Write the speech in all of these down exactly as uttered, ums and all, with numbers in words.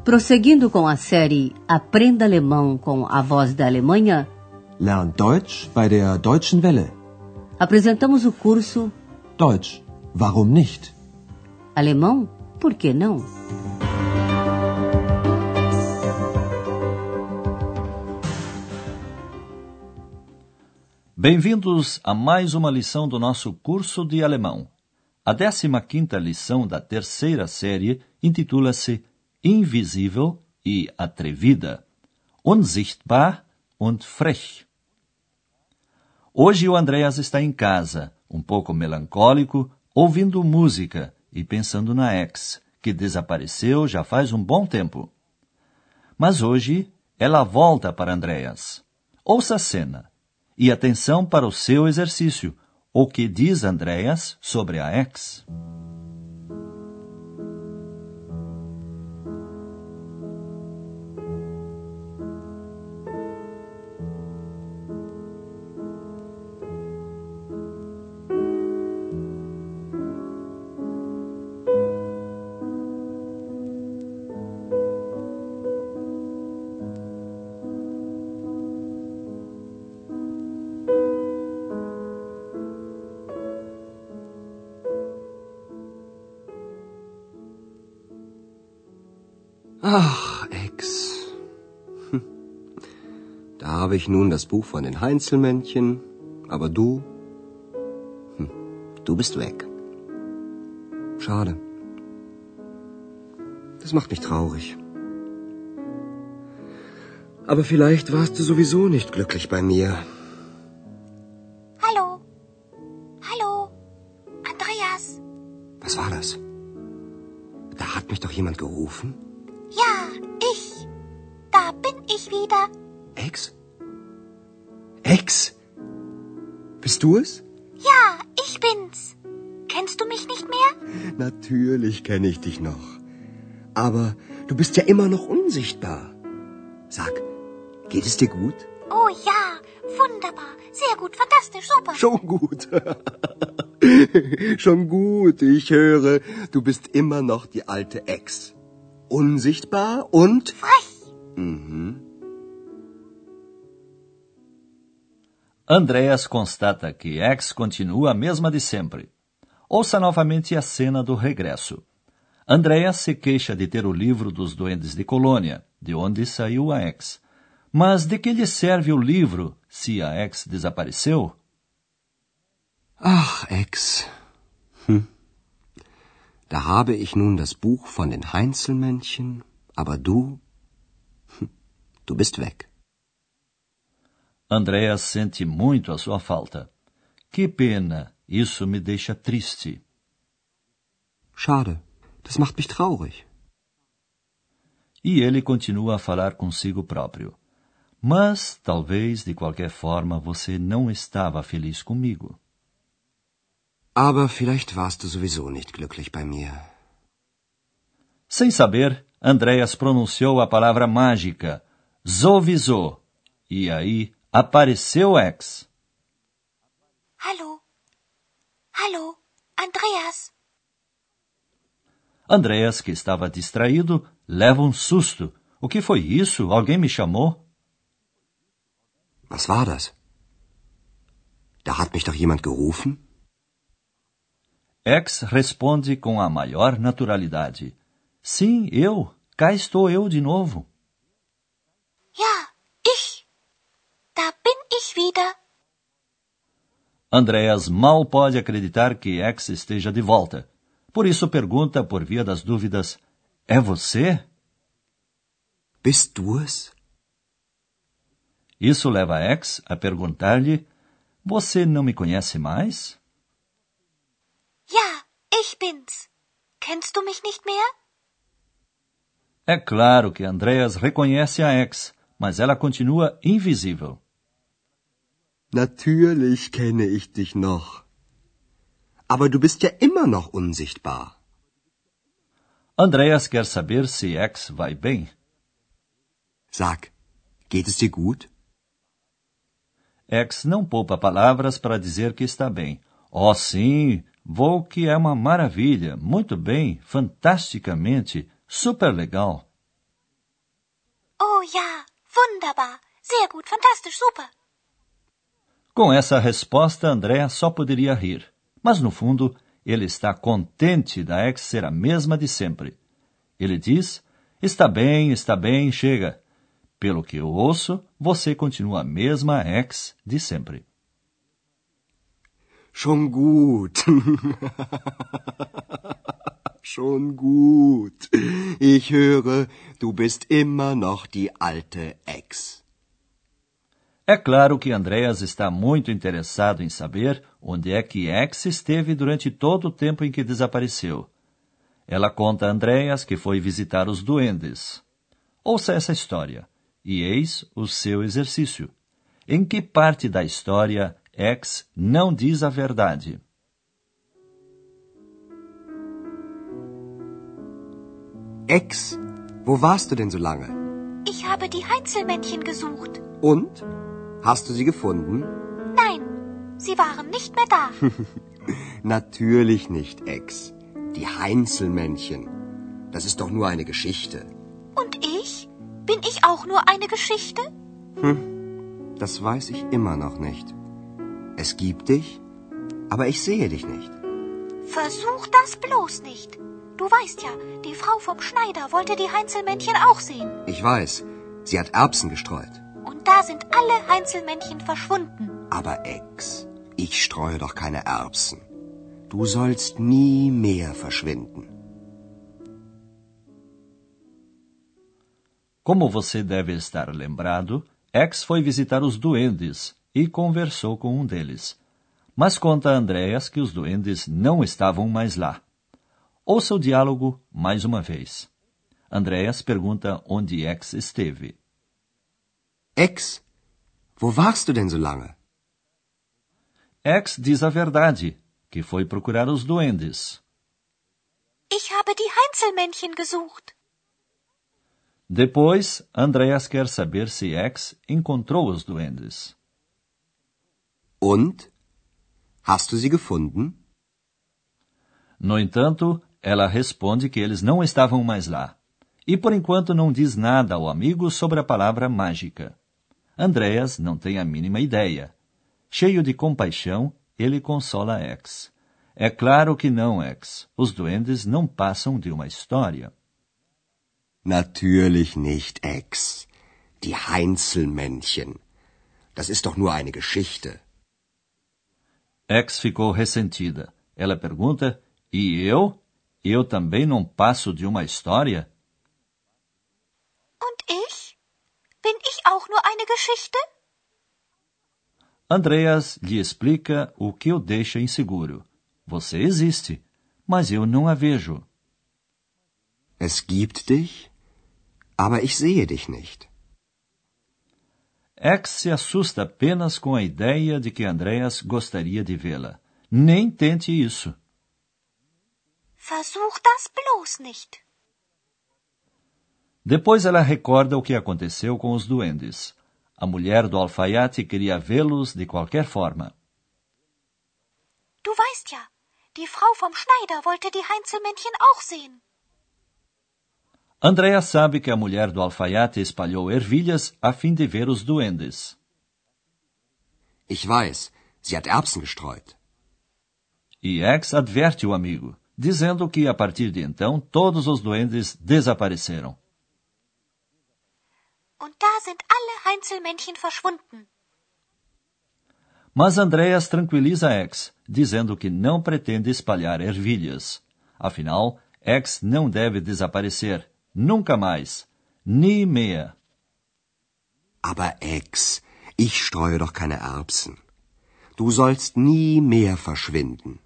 Prosseguindo com a série Aprenda Alemão com a Voz da Alemanha, Lern Deutsch bei der Deutschen Welle. Apresentamos o curso Deutsch, warum nicht? Alemão, por que não? Bem-vindos a mais uma lição do nosso curso de alemão. A décima quinta lição da terceira série intitula-se Invisível e Atrevida, Unsichtbar und Frech. Hoje o Andreas está em casa, um pouco melancólico, ouvindo música e pensando na ex, que desapareceu já faz um bom tempo. Mas hoje ela volta para Andreas. Ouça a cena e atenção para o seu exercício, o que diz Andreas sobre a ex. Ach, Ex. Hm. Da habe ich nun das Buch von den Heinzelmännchen, aber du, hm, du bist weg. Schade. Das macht mich traurig. Aber vielleicht warst du sowieso nicht glücklich bei mir. Hallo. Hallo. Andreas. Was war das? Da hat mich doch jemand gerufen. Ja, ich. Da bin ich wieder. Ex? Ex? Bist du es? Ja, ich bin's. Kennst du mich nicht mehr? Natürlich kenne ich dich noch. Aber du bist ja immer noch unsichtbar. Sag, geht es dir gut? Oh ja, wunderbar. Sehr gut, fantastisch, super. Schon gut. Schon gut, ich höre, du bist immer noch die alte Ex. Unsichtbar und... Frech. Mhm. Andreas constata que ex continua a mesma de sempre. Ouça novamente a cena do regresso. Andreas se queixa de ter o livro dos Duendes de Colônia, de onde saiu a ex. Mas de que lhe serve o livro se a ex desapareceu? Ach, Ex. Hm. Da habe ich nun das Buch von den Heinzelmännchen, aber du, hm, du bist weg. Andreas sente muito a sua falta. Que pena, isso me deixa triste. Schade, das macht mich traurig. E ele continua a falar consigo próprio. Mas, talvez, de qualquer forma, você não estava feliz comigo. Aber vielleicht warst du sowieso nicht glücklich bei mir. Sem saber, Andreas pronunciou a palavra mágica, sowieso, e aí apareceu ex. Hallo. Hallo, Andreas. Andreas, que estava distraído, leva um susto. O que foi isso? Alguém me chamou? Was war das? Da hat mich doch jemand gerufen? Ex responde com a maior naturalidade. Sim, eu. Cá estou eu de novo. Ja, ich. Da bin ich wieder. Andreas mal pode acreditar que ex esteja de volta. Por isso pergunta por via das dúvidas, é você? Bist du es? Isso leva ex a perguntar-lhe, você não me conhece mais? Ja, ich bin's. Kennst du mich nicht mehr? É claro que Andreas reconhece a ex, mas ela continua invisível. Natürlich kenne ich dich noch. Aber du bist ja immer noch unsichtbar. Andreas quer saber se ex vai bem. Sag, geht es dir gut? Ex não poupa palavras para dizer que está bem. Oh, sim, vou que é uma maravilha, muito bem, fantasticamente, super legal. Oh ja, wunderbar. Sehr gut, fantastisch, super. Com essa resposta, Andrea só poderia rir. Mas, no fundo, ele está contente da ex ser a mesma de sempre. Ele diz, está bem, está bem, chega. Pelo que eu ouço, você continua a mesma ex de sempre. Schon gut. Schon gut. Ich höre, du bist immer noch die alte Ex. É claro que Andreas está muito interessado em saber onde é que Ex esteve durante todo o tempo em que desapareceu. Ela conta a Andreas que foi visitar os duendes. Ouça essa história, e eis o seu exercício. Em que parte da história Ex não diz a verdade? Ex, wo warst du denn so lange? Ich habe die Heinzelmännchen gesucht. Und? Hast du sie gefunden? Nein, sie waren nicht mehr da. Natürlich nicht, Ex. Die Heinzelmännchen. Das ist doch nur eine Geschichte. Und ich? Bin ich auch nur eine Geschichte? Hm, das weiß ich immer noch nicht. Es gibt dich, aber ich sehe dich nicht. Versuch das bloß nicht. Du weißt ja, die Frau vom Schneider wollte die Heinzelmännchen auch sehen. Ich weiß, sie hat Erbsen gestreut. Und da sind alle Heinzelmännchen verschwunden. Aber Ex, ich streue doch keine Erbsen. Du sollst nie mehr verschwinden. Como você deve estar lembrado, Ex foi visitar os duendes e conversou com um deles. Mas conta a Andreas que os duendes não estavam mais lá. Ouça o diálogo mais uma vez. Andreas pergunta onde Ex esteve. Ex, wo warst du denn so lange? Ex diz a verdade, que foi procurar os duendes. Ich habe die Heinzelmännchen gesucht. Depois, Andreas quer saber se Ex encontrou os duendes. Und? Hast du sie gefunden? No entanto, ela responde que eles não estavam mais lá. E por enquanto não diz nada ao amigo sobre a palavra mágica. Andreas não tem a mínima ideia. Cheio de compaixão, ele consola Ex. É claro que não, Ex. Os duendes não passam de uma história. Natürlich nicht, Ex. Die Heinzelmännchen. Das ist doch nur eine Geschichte. Ex ficou ressentida. Ela pergunta, e eu? Eu também não passo de uma história? Und ich? Bin ich auch nur eine Geschichte? Andreas lhe explica o que o deixa inseguro. Você existe, mas eu não a vejo. Es gibt dich, aber ich sehe dich nicht. Ex se assusta apenas com a ideia de que Andreas gostaria de vê-la. Nem tente isso. Versuch das bloß nicht. Depois ela recorda o que aconteceu com os duendes. A mulher do alfaiate queria vê-los de qualquer forma. Du weißt ja, die Frau vom Schneider wollte die Heinzelmännchen auch sehen. Andrea sabe que a mulher do alfaiate espalhou ervilhas a fim de ver os duendes. Ich weiß, sie hat Erbsen gestreut. E Ex adverte o amigo, dizendo que a partir de então todos os duendes desapareceram. Und da sind alle Heinzelmännchen verschwunden. Mas Andreas tranquiliza Ex, dizendo que não pretende espalhar ervilhas. Afinal, Ex não deve desaparecer. Nunca mais. Nie mehr. Aber Ex, ich streue doch keine Erbsen. Du sollst nie mehr verschwinden.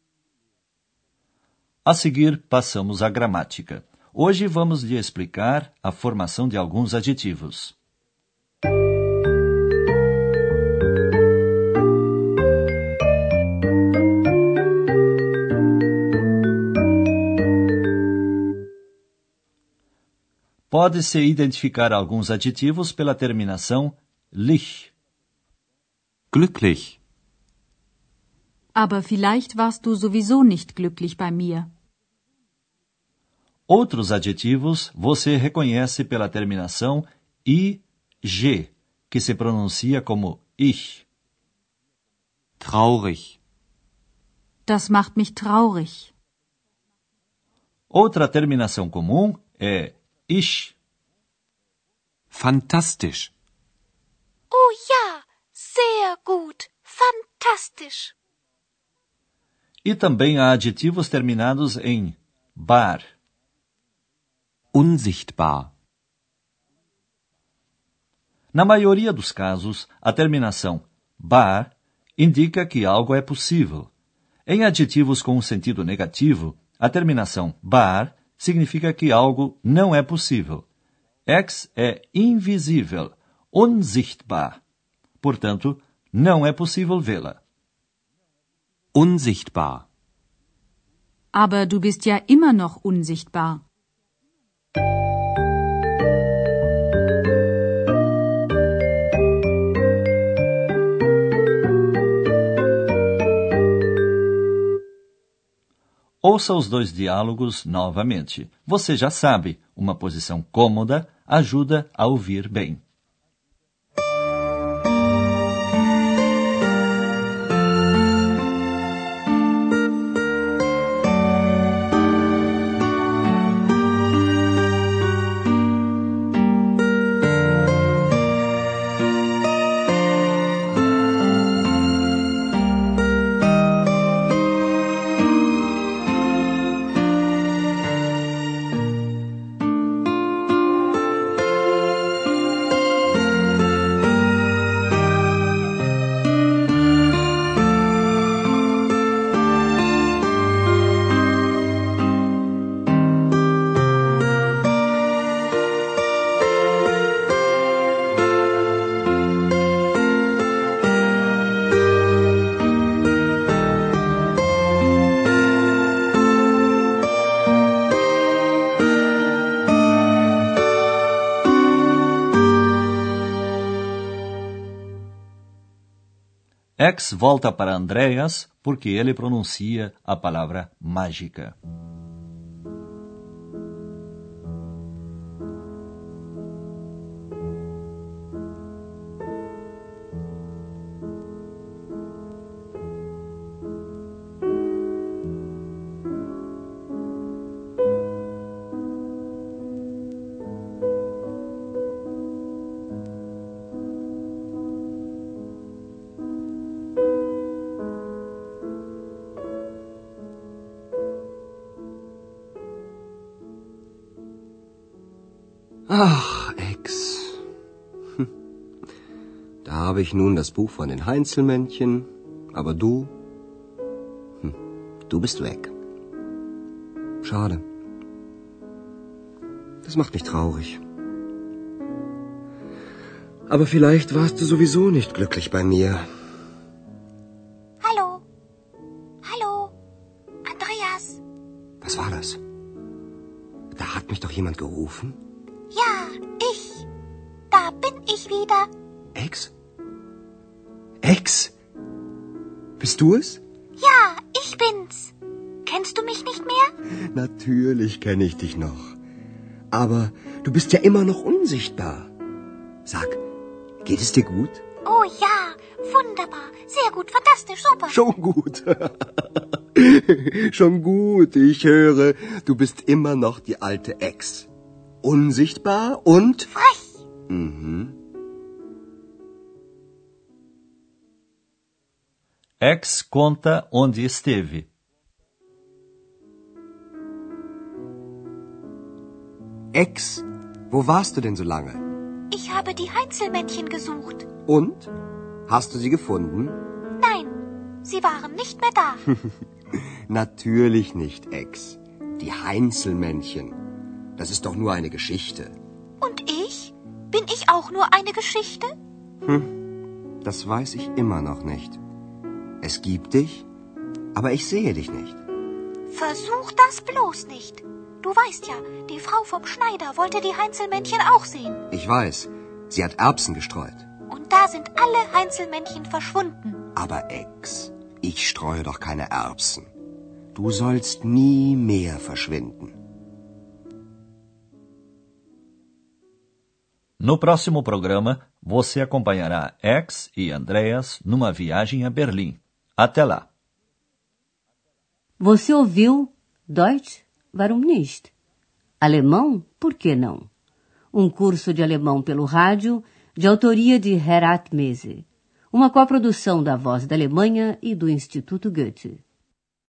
A seguir, passamos à gramática. Hoje vamos lhe explicar a formação de alguns adjetivos. Pode-se identificar alguns adjetivos pela terminação lich. Glücklich. Aber vielleicht warst du sowieso nicht glücklich bei mir. Outros adjetivos você reconhece pela terminação I G, que se pronuncia como ich. Traurig. Das macht mich traurig. Outra terminação comum é ich. Fantastisch. Oh ja, sehr gut. Fantastisch. E também há adjetivos terminados em bar. Unsichtbar. Na maioria dos casos, a terminação bar indica que algo é possível. Em adjetivos com um sentido negativo, a terminação bar significa que algo não é possível. Ex é invisível, unsichtbar. Portanto, não é possível vê-la. Unsichtbar. Aber du bist ja immer noch unsichtbar. Ouça os dois diálogos novamente. Você já sabe, uma posição cômoda ajuda a ouvir bem. X volta para Andreas porque ele pronuncia a palavra mágica. Ach, Ex. Hm. Da habe ich nun das Buch von den Heinzelmännchen, aber du, hm, du bist weg. Schade. Das macht mich traurig. Aber vielleicht warst du sowieso nicht glücklich bei mir. Hallo? Hallo? Andreas? Was war das? Da hat mich doch jemand gerufen. Ja, ich. Da bin ich wieder. Ex? Ex? Bist du es? Ja, ich bin's. Kennst du mich nicht mehr? Natürlich kenne ich dich noch. Aber du bist ja immer noch unsichtbar. Sag, geht es dir gut? Oh ja, wunderbar. Sehr gut, fantastisch, super. Schon gut. Schon gut. Ich höre, du bist immer noch die alte Ex. Unsichtbar und... Frech. Mhm. Ex conta onde esteve. Ex, wo warst du denn so lange? Ich habe die Heinzelmännchen gesucht. Und? Hast du sie gefunden? Nein, sie waren nicht mehr da. Natürlich nicht, Ex. Die Heinzelmännchen. Das ist doch nur eine Geschichte. Und ich? Bin ich auch nur eine Geschichte? Hm, das weiß ich immer noch nicht. Es gibt dich, aber ich sehe dich nicht. Versuch das bloß nicht. Du weißt ja, die Frau vom Schneider wollte die Heinzelmännchen auch sehen. Ich weiß, sie hat Erbsen gestreut. Und da sind alle Heinzelmännchen verschwunden. Aber Ex, ich streue doch keine Erbsen. Du sollst nie mehr verschwinden. No próximo programa, você acompanhará Ex e Andreas numa viagem a Berlim. Até lá! Você ouviu Deutsch, warum nicht? Alemão, por que não? Um curso de alemão pelo rádio, de autoria de Herat Mese. Uma coprodução da Voz da Alemanha e do Instituto Goethe.